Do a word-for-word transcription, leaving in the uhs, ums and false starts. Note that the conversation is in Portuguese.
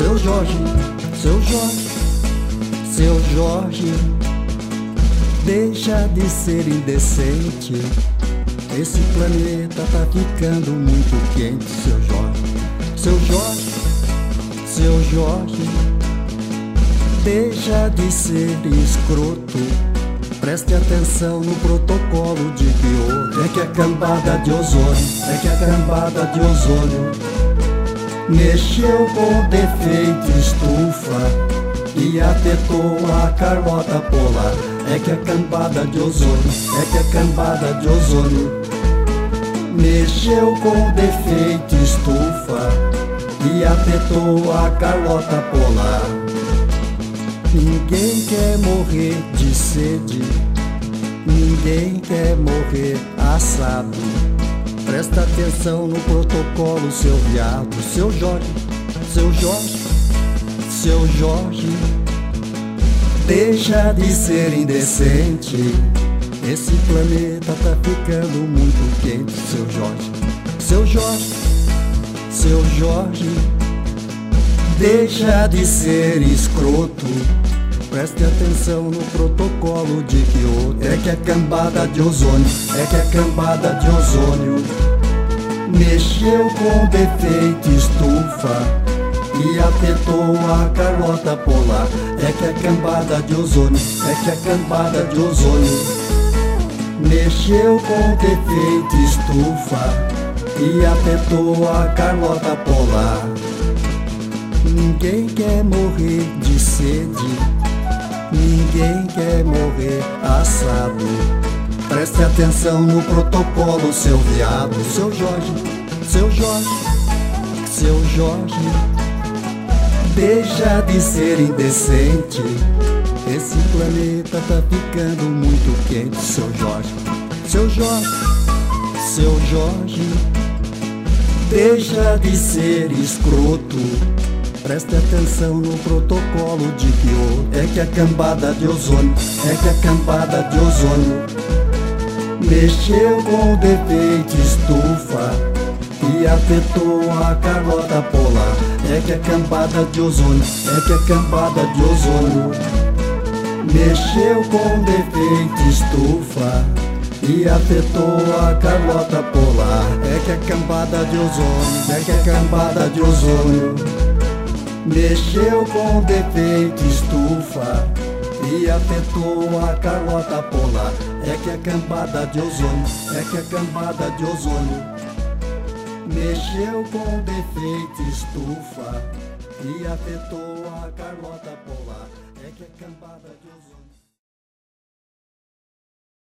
Seu Jorge, seu Jorge, seu Jorge, deixa de ser indecente. Esse planeta tá ficando muito quente. Seu Jorge, seu Jorge, seu Jorge, deixa de ser escroto. Preste atenção no protocolo de Kyoto. É que a cambada de ozônio, é que a cambada de ozônio mexeu com defeito estufa e afetou a calota polar. É que a cambada de ozônio, é que a cambada de ozônio mexeu com defeito estufa e afetou a calota polar. Ninguém quer morrer de sede, ninguém quer morrer assado. Presta atenção no protocolo, seu viado. Seu Jorge, seu Jorge, seu Jorge, deixa de ser indecente. Esse planeta tá ficando muito quente. Seu Jorge, seu Jorge, seu Jorge, deixa de ser escroto. Preste atenção no protocolo de Kyoto. É que a cambada de ozônio, é que a cambada de ozônio mexeu com defeito estufa e afetou a calota polar. É que a cambada de ozônio, é que a cambada de ozônio mexeu com defeito estufa e afetou a calota polar. Ninguém quer morrer de sede, ninguém quer morrer assado. Preste atenção no protocolo, seu viado. Seu Jorge, seu Jorge, seu Jorge, deixa de ser indecente. Esse planeta tá ficando muito quente. Seu Jorge, seu Jorge, seu Jorge, deixa de ser escroto. Preste atenção no protocolo de Kyoto. É que a cambada de ozônio, é que a cambada de ozônio mexeu com defeito estufa e afetou a calota polar. É que a cambada de ozônio, é que a cambada de ozônio mexeu com defeito estufa e afetou a calota polar. É que a cambada de ozônio, é que a cambada de ozônio mexeu com defeito estufa e afetou a calota polar. É que a cambada de ozônio, é que a cambada de ozônio mexeu com defeito estufa e afetou a calota polar. É que a cambada de ozônio